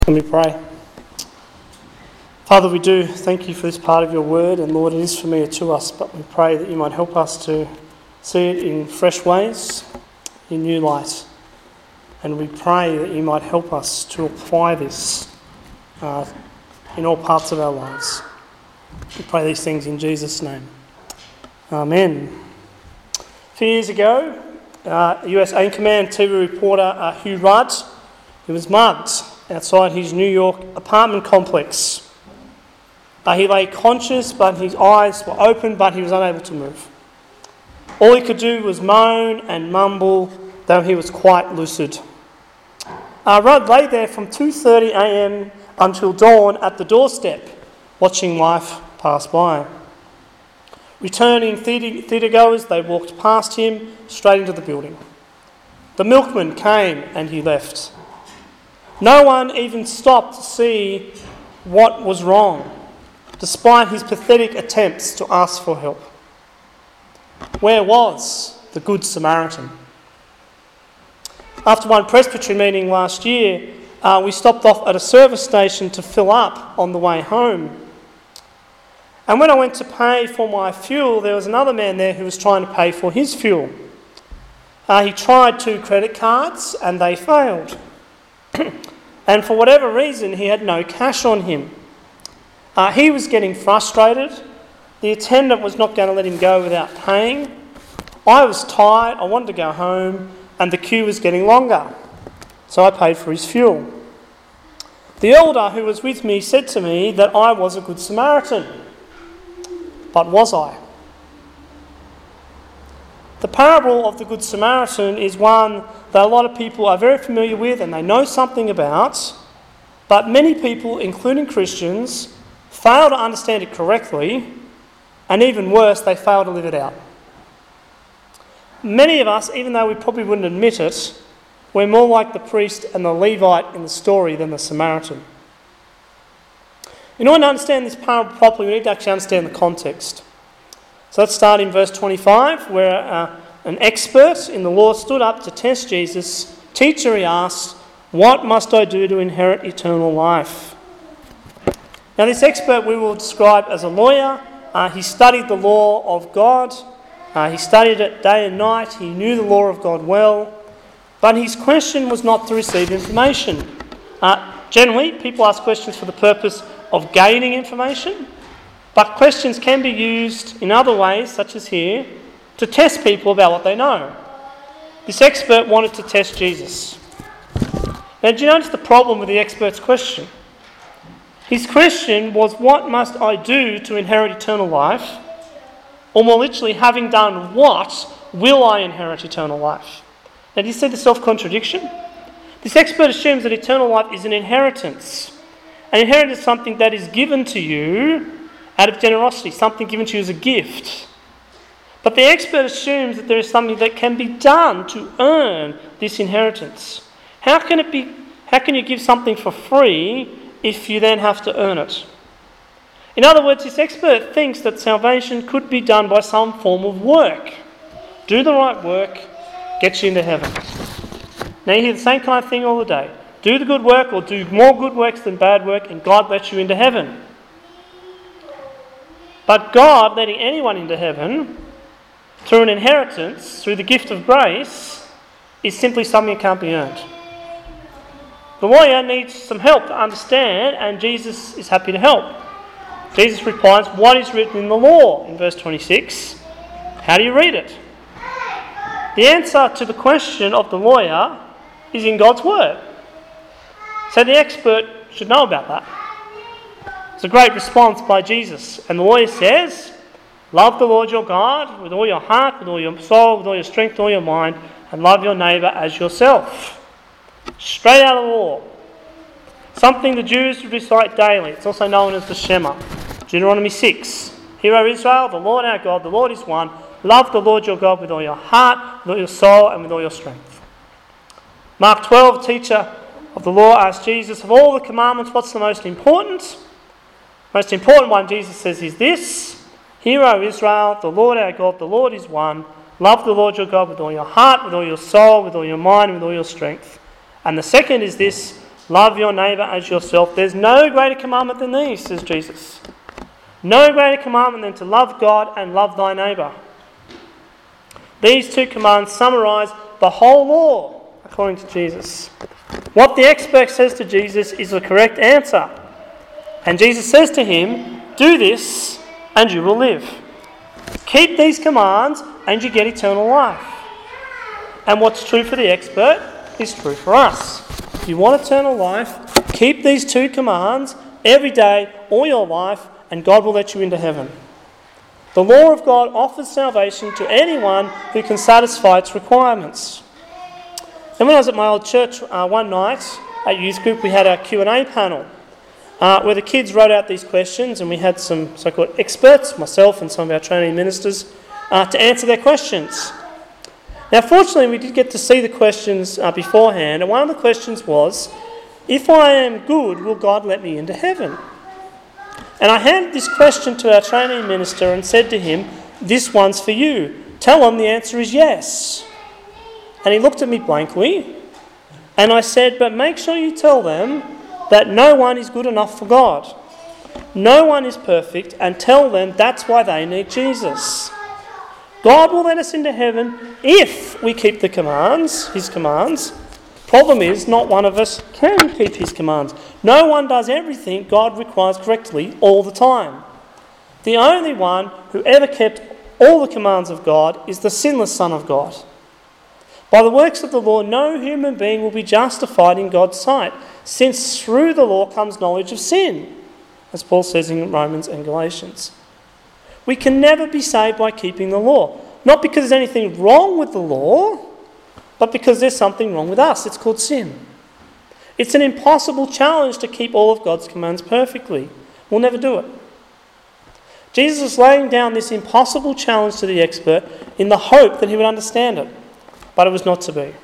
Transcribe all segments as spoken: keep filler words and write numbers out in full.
Let me pray. Father, we do thank you for this part of your word, and Lord, it is familiar to us, but we pray that you might help us to see it in fresh ways, in new light. And we pray that you might help us to apply this uh, in all parts of our lives. We pray these things in Jesus' name. Amen. A few years ago, uh, U S Anchorman T V reporter uh, Hugh Rudd, he was mugged outside his New York apartment complex. Uh, he lay conscious, but his eyes were open, but he was unable to move. All he could do was moan and mumble, though he was quite lucid. Uh, Rudd lay there from two thirty a.m. until dawn at the doorstep, watching life pass by. Returning theatre, theatregoers, they walked past him straight into the building. The milkman came and he left. No one even stopped to see what was wrong, despite his pathetic attempts to ask for help. Where was the Good Samaritan? After one presbytery meeting last year, uh, we stopped off at a service station to fill up on the way home. And when I went to pay for my fuel, there was another man there who was trying to pay for his fuel. Uh, he tried two credit cards and they failed. And for whatever reason, he had no cash on him. Uh, he was getting frustrated. The attendant was not going to let him go without paying. I was tired, I wanted to go home, and the queue was getting longer. So I paid for his fuel. The elder who was with me said to me that I was a good Samaritan. But was I? The parable of the Good Samaritan is one that a lot of people are very familiar with and they know something about, but many people, including Christians, fail to understand it correctly, and even worse, they fail to live it out. Many of us, even though we probably wouldn't admit it, we're more like the priest and the Levite in the story than the Samaritan. In order to understand this parable properly, we need to actually understand the context. So let's start in verse twenty-five, where uh, an expert in the law stood up to test Jesus. Teacher, he asked, what must I do to inherit eternal life? Now this expert we will describe as a lawyer. Uh, he studied the law of God. Uh, he studied it day and night. He knew the law of God well. But his question was not to receive information. Uh, generally, people ask questions for the purpose of gaining information. But questions can be used in other ways, such as here, to test people about what they know. This expert wanted to test Jesus. Now, do you notice the problem with the expert's question? His question was, what must I do to inherit eternal life? Or more literally, having done what, will I inherit eternal life? Now, do you see the self-contradiction? This expert assumes that eternal life is an inheritance. An inheritance is something that is given to you out of generosity, something given to you as a gift. But the expert assumes that there is something that can be done to earn this inheritance. How can it be? How can you give something for free if you then have to earn it? In other words, this expert thinks that salvation could be done by some form of work. Do the right work, gets you into heaven. Now you hear the same kind of thing all the day. Do the good work or do more good works than bad work and God lets you into heaven. But God letting anyone into heaven through an inheritance, through the gift of grace, is simply something that can't be earned. The lawyer needs some help to understand, and Jesus is happy to help. Jesus replies, what is written in the law? In verse twenty-six, how do you read it? The answer to the question of the lawyer is in God's word. So the expert should know about that. It's a great response by Jesus. And the lawyer says, love the Lord your God with all your heart, with all your soul, with all your strength, with all your mind, and love your neighbour as yourself. Straight out of the law. Something the Jews would recite daily. It's also known as the Shema. Deuteronomy six. Hear, O Israel, the Lord our God, the Lord is one. Love the Lord your God with all your heart, with all your soul, and with all your strength. Mark twelve, teacher of the law, asked Jesus, of all the commandments, what's the most important? Most important one, Jesus says, is this. Hear, O Israel, the Lord our God, the Lord is one. Love the Lord your God with all your heart, with all your soul, with all your mind, with all your strength. And the second is this, Love your neighbour as yourself. There's no greater commandment than these, says Jesus. No greater commandment than to love God and love thy neighbour. These two commands summarise the whole law, according to Jesus. What the expert says to Jesus is the correct answer. And Jesus says to him, do this and you will live. Keep these commands and you get eternal life. And what's true for the expert is true for us. If you want eternal life, keep these two commands every day, all your life, and God will let you into heaven. The law of God offers salvation to anyone who can satisfy its requirements. And when I was at my old church uh, one night at youth group, we had a Q and A panel uh, where the kids wrote out these questions, and we had some so-called experts, myself and some of our training ministers, uh, to answer their questions. Now, fortunately, we did get to see the questions uh, beforehand, and one of the questions was, if I am good, will God let me into heaven? And I handed this question to our training minister and said to him, this one's for you. Tell him the answer is yes. And he looked at me blankly, and I said, but make sure you tell them that no one is good enough for God. No one is perfect, and tell them that's why they need Jesus. God will let us into heaven if we keep the commands, his commands. Problem is, not one of us can keep his commands. No one does everything God requires correctly all the time. The only one who ever kept all the commands of God is the sinless Son of God. By the works of the law, no human being will be justified in God's sight, since through the law comes knowledge of sin, as Paul says in Romans and Galatians. We can never be saved by keeping the law, not because there's anything wrong with the law, but because there's something wrong with us. It's called sin. It's an impossible challenge to keep all of God's commands perfectly. We'll never do it. Jesus is laying down this impossible challenge to the expert in the hope that he would understand it, but it was not to be.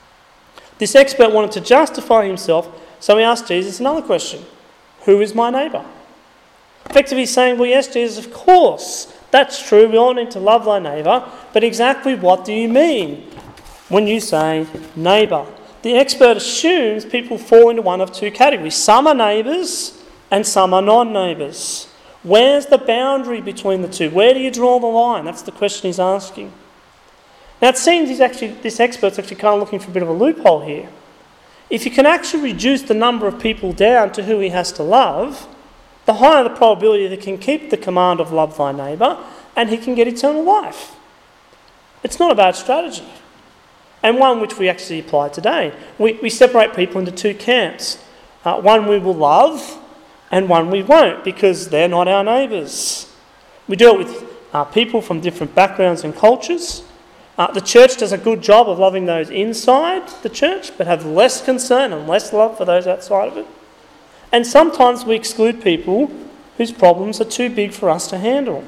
This expert wanted to justify himself, so he asked Jesus another question. Who is my neighbour? Effectively saying, well, yes, Jesus, of course, that's true. We all need to love thy neighbour, but exactly what do you mean when you say neighbour? The expert assumes people fall into one of two categories. Some are neighbours and some are non-neighbours. Where's the boundary between the two? Where do you draw the line? That's the question he's asking. Now it seems he's actually, this expert's actually kind of looking for a bit of a loophole here. If you can actually reduce the number of people down to who he has to love, the higher the probability that he can keep the command of love thy neighbour and he can get eternal life. It's not a bad strategy, and one which we actually apply today. We, we separate people into two camps. Uh, one we will love and one we won't, because they're not our neighbours. We do it with uh, people from different backgrounds and cultures. Uh, the church does a good job of loving those inside the church, but have less concern and less love for those outside of it. And sometimes we exclude people whose problems are too big for us to handle.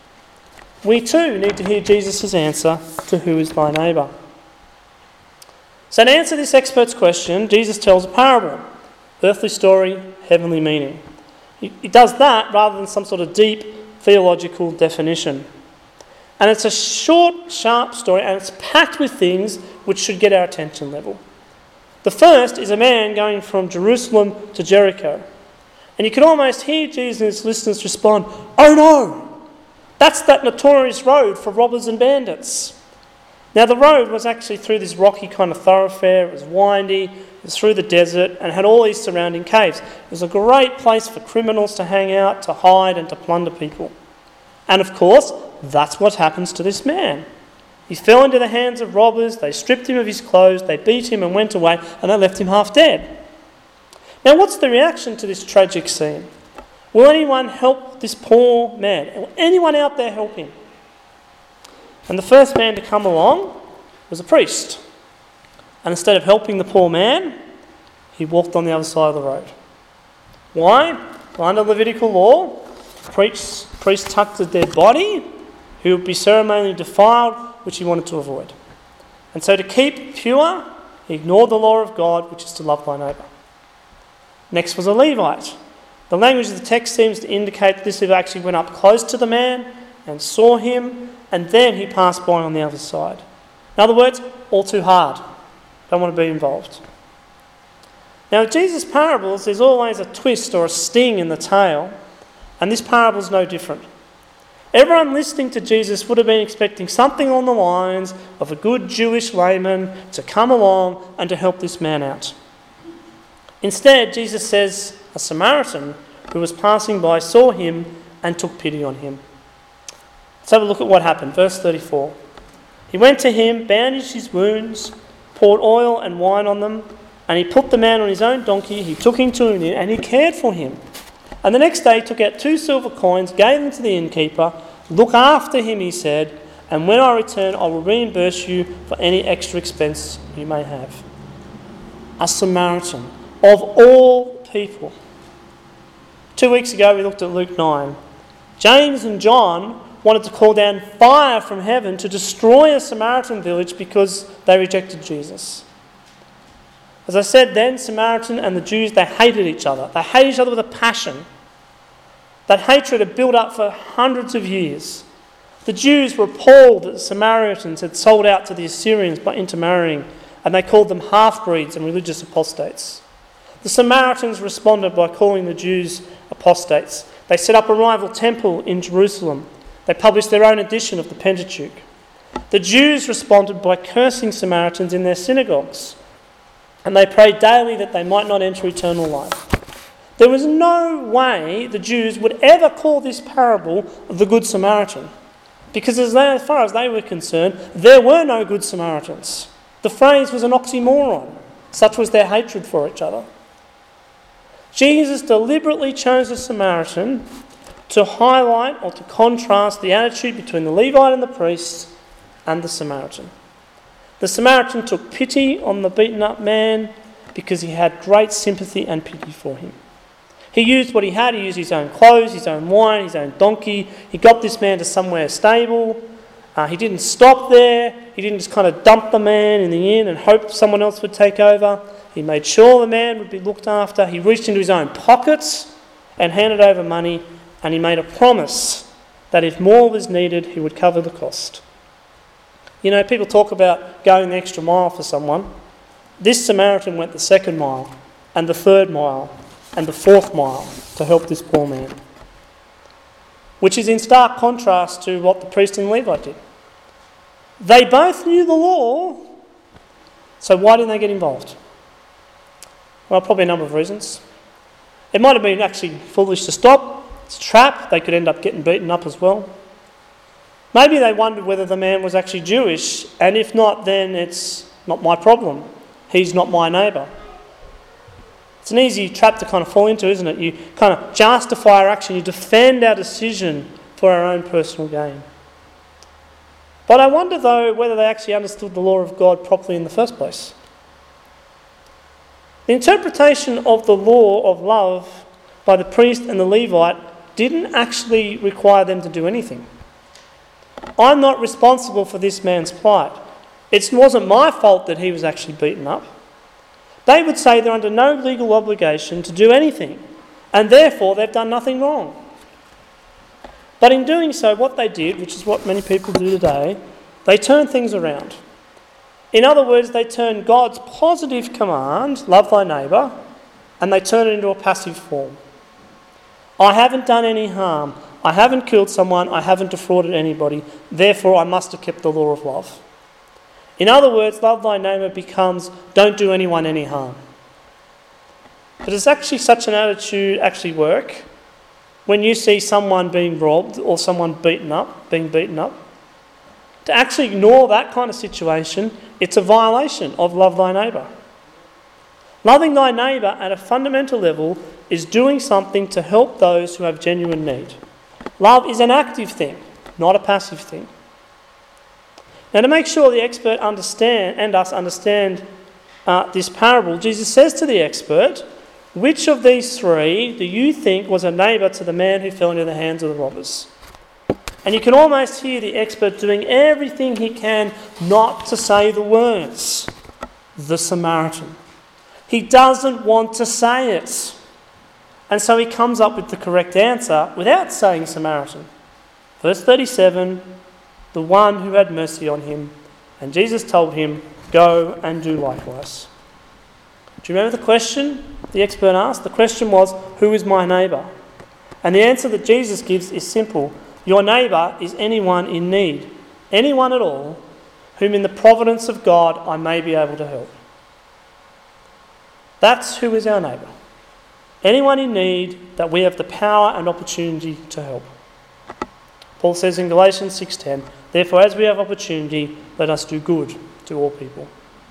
We too need to hear Jesus' answer to who is thy neighbour. So to answer this expert's question, Jesus tells a parable. Earthly story, heavenly meaning. He, he does that rather than some sort of deep theological definition. And it's a short, sharp story, and it's packed with things which should get our attention level. The first is a man going from Jerusalem to Jericho. And you can almost hear Jesus and his listeners respond, "Oh no! That's that notorious road for robbers and bandits." Now the road was actually through this rocky kind of thoroughfare. It was windy, it was through the desert, and had all these surrounding caves. It was a great place for criminals to hang out, to hide and to plunder people. And of course, that's what happens to this man. He fell into the hands of robbers, they stripped him of his clothes, they beat him and went away, and they left him half dead. Now what's the reaction to this tragic scene? Will anyone help this poor man? Will anyone out there help him? And the first man to come along was a priest. And instead of helping the poor man, he walked on the other side of the road. Why? Well, under Levitical law, priests, priests touched a dead body who would be ceremonially defiled, which he wanted to avoid. And so to keep pure, he ignored the law of God, which is to love thy neighbour. Next was a Levite. The language of the text seems to indicate that this Levite actually went up close to the man and saw him, and then he passed by on the other side. In other words, all too hard. Don't want to be involved. Now, in Jesus' parables, there's always a twist or a sting in the tale, and this parable is no different. Everyone listening to Jesus would have been expecting something on the lines of a good Jewish layman to come along and to help this man out. Instead, Jesus says a Samaritan who was passing by saw him and took pity on him. Let's have a look at what happened. Verse thirty-four. He went to him, bandaged his wounds, poured oil and wine on them, and he put the man on his own donkey. He took him to an inn and he cared for him. And the next day took out two silver coins, gave them to the innkeeper. Look after him, he said, and when I return I will reimburse you for any extra expense you may have. A Samaritan, of all people. Two weeks ago we looked at Luke nine. James and John wanted to call down fire from heaven to destroy a Samaritan village because they rejected Jesus. As I said then, Samaritan and the Jews, they hated each other. They hated each other with a passion. That hatred had built up for hundreds of years. The Jews were appalled that the Samaritans had sold out to the Assyrians by intermarrying, and they called them half-breeds and religious apostates. The Samaritans responded by calling the Jews apostates. They set up a rival temple in Jerusalem. They published their own edition of the Pentateuch. The Jews responded by cursing Samaritans in their synagogues, and they prayed daily that they might not enter eternal life. There was no way the Jews would ever call this parable the Good Samaritan, because as, they, as far as they were concerned, there were no Good Samaritans. The phrase was an oxymoron. Such was their hatred for each other. Jesus deliberately chose a Samaritan to highlight or to contrast the attitude between the Levite and the priest and the Samaritan. The Samaritan took pity on the beaten up man because he had great sympathy and pity for him. He used what he had. He used his own clothes, his own wine, his own donkey. He got this man to somewhere stable. Uh, he didn't stop there. He didn't just kind of dump the man in the inn and hope someone else would take over. He made sure the man would be looked after. He reached into his own pockets and handed over money, and he made a promise that if more was needed, he would cover the cost. You know, people talk about going the extra mile for someone. This Samaritan went the second mile, and the third mile, and the fourth mile to help this poor man, which is in stark contrast to what the priest and Levite did. They both knew the law, so why didn't they get involved? Well, probably a number of reasons. It might have been actually foolish to stop. It's a trap. They could end up getting beaten up as well. Maybe they wondered whether the man was actually Jewish, and if not, then it's not my problem. He's not my neighbour. It's an easy trap to kind of fall into, isn't it? You kind of justify our action, you defend our decision for our own personal gain. But I wonder, though, whether they actually understood the law of God properly in the first place. The interpretation of the law of love by the priest and the Levite didn't actually require them to do anything. I'm not responsible for this man's plight. It wasn't my fault that he was actually beaten up. They would say they're under no legal obligation to do anything, and therefore they've done nothing wrong. But in doing so, what they did, which is what many people do today, they turned things around. In other words, they turned God's positive command, love thy neighbour, and they turned it into a passive form. I haven't done any harm. I haven't killed someone. I haven't defrauded anybody. Therefore, I must have kept the law of love. In other words, love thy neighbour becomes don't do anyone any harm. But does actually such an attitude actually work? When you see someone being robbed or someone beaten up, being beaten up, to actually ignore that kind of situation, it's a violation of love thy neighbour. Loving thy neighbour at a fundamental level is doing something to help those who have genuine need. Love is an active thing, not a passive thing. Now, to make sure the expert understand and us understand uh, this parable, Jesus says to the expert, which of these three do you think was a neighbour to the man who fell into the hands of the robbers? And you can almost hear the expert doing everything he can not to say the words, the Samaritan. He doesn't want to say it. And so he comes up with the correct answer without saying Samaritan. Verse thirty-seven, the one who had mercy on him. And Jesus told him, go and do likewise. Do you remember the question the expert asked? The question was, who is my neighbour? And the answer that Jesus gives is simple. Your neighbour is anyone in need, anyone at all, whom in the providence of God I may be able to help. That's who is our neighbour. Anyone in need that we have the power and opportunity to help. Paul says in Galatians six ten, therefore as we have opportunity, let us do good to all people.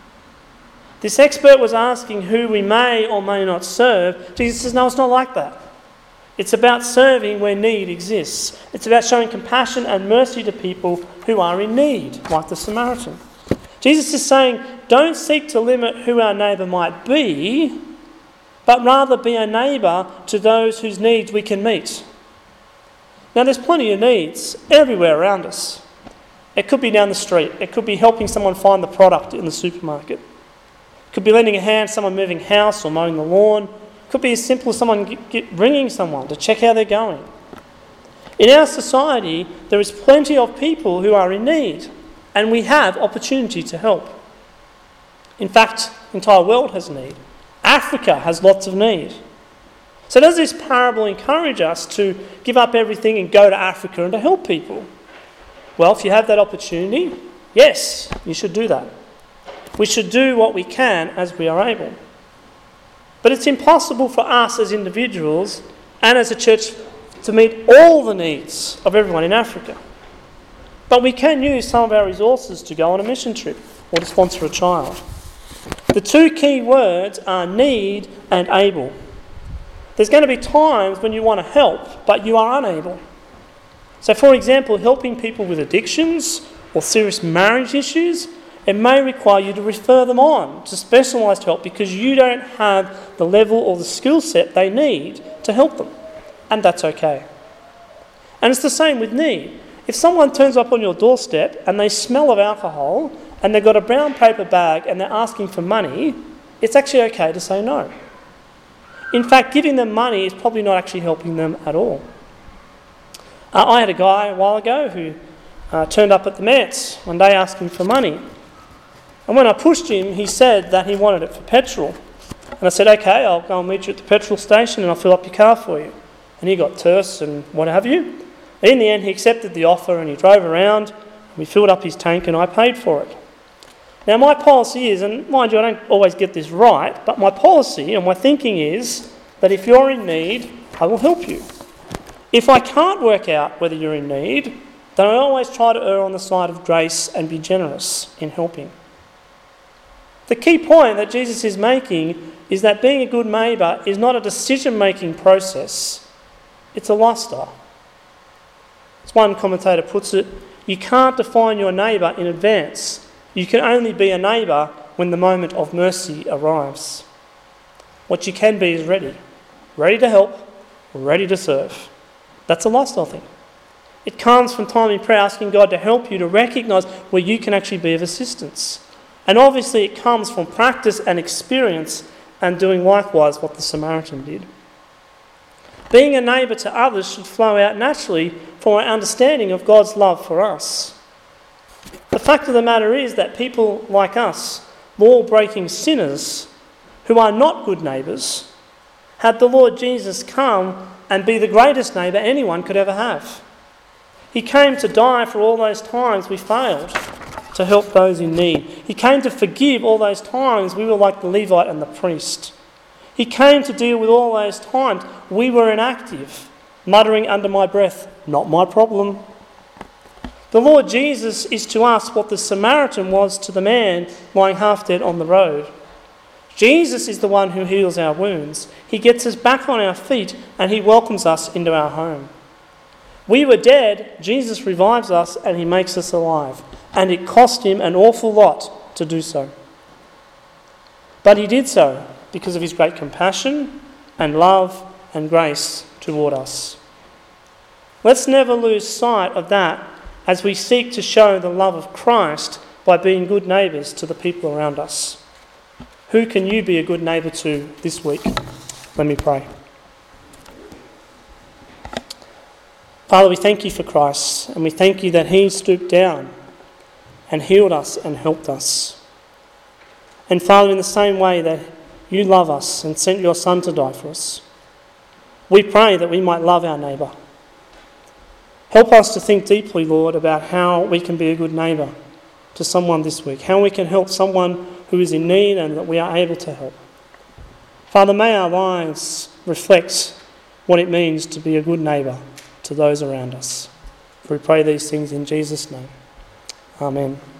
This expert was asking who we may or may not serve. Jesus says, no, it's not like that. It's about serving where need exists. It's about showing compassion and mercy to people who are in need, like the Samaritan. Jesus is saying, don't seek to limit who our neighbour might be, but rather be a neighbour to those whose needs we can meet. Now, there's plenty of needs everywhere around us. It could be down the street. It could be helping someone find the product in the supermarket. It could be lending a hand to someone moving house or mowing the lawn. It could be as simple as someone get, get, ringing someone to check how they're going. In our society, there is plenty of people who are in need, and we have opportunity to help. In fact, the entire world has need. Africa has lots of need. So does this parable encourage us to give up everything and go to Africa and to help people? Well, if you have that opportunity, yes, you should do that. We should do what we can as we are able. But it's impossible for us as individuals and as a church to meet all the needs of everyone in Africa. But we can use some of our resources to go on a mission trip or to sponsor a child. The two key words are need and able. There's going to be times when you want to help, but you are unable. So, for example, helping people with addictions or serious marriage issues, it may require you to refer them on to specialised help because you don't have the level or the skill set they need to help them. And that's okay. And it's the same with need. If someone turns up on your doorstep and they smell of alcohol and they've got a brown paper bag and they're asking for money, it's actually okay to say no. In fact, giving them money is probably not actually helping them at all. Uh, I had a guy a while ago who uh, turned up at the Mets one day asking for money. And when I pushed him, he said that he wanted it for petrol. And I said, okay, I'll go and meet you at the petrol station and I'll fill up your car for you. And he got terse and what have you. And in the end, he accepted the offer and he drove around. We filled up his tank and I paid for it. Now, my policy is, and mind you, I don't always get this right, but my policy and my thinking is that if you're in need, I will help you. If I can't work out whether you're in need, then I always try to err on the side of grace and be generous in helping. The key point that Jesus is making is that being a good neighbour is not a decision-making process, it's a lifestyle. As one commentator puts it, you can't define your neighbour in advance. You can only be a neighbour when the moment of mercy arrives. What you can be is ready. Ready to help, ready to serve. That's a lifestyle thing. It comes from time in prayer asking God to help you to recognise where you can actually be of assistance. And obviously it comes from practice and experience and doing likewise what the Samaritan did. Being a neighbour to others should flow out naturally from our understanding of God's love for us. The fact of the matter is that people like us, law-breaking sinners who are not good neighbours, had the Lord Jesus come and be the greatest neighbour anyone could ever have. He came to die for all those times we failed to help those in need. He came to forgive all those times we were like the Levite and the priest. He came to deal with all those times we were inactive, muttering under my breath, "Not my problem." The Lord Jesus is to us what the Samaritan was to the man lying half dead on the road. Jesus is the one who heals our wounds. He gets us back on our feet and he welcomes us into our home. We were dead, Jesus revives us and he makes us alive. And it cost him an awful lot to do so. But he did so because of his great compassion and love and grace toward us. Let's never lose sight of that as we seek to show the love of Christ by being good neighbours to the people around us. Who can you be a good neighbour to this week? Let me pray. Father, we thank you for Christ, and we thank you that he stooped down and healed us and helped us. And Father, in the same way that you love us and sent your Son to die for us. We pray that we might love our neighbour. Help us to think deeply, Lord, about how we can be a good neighbour to someone this week, how we can help someone who is in need and that we are able to help. Father, may our lives reflect what it means to be a good neighbour to those around us. We pray these things in Jesus' name. Amen.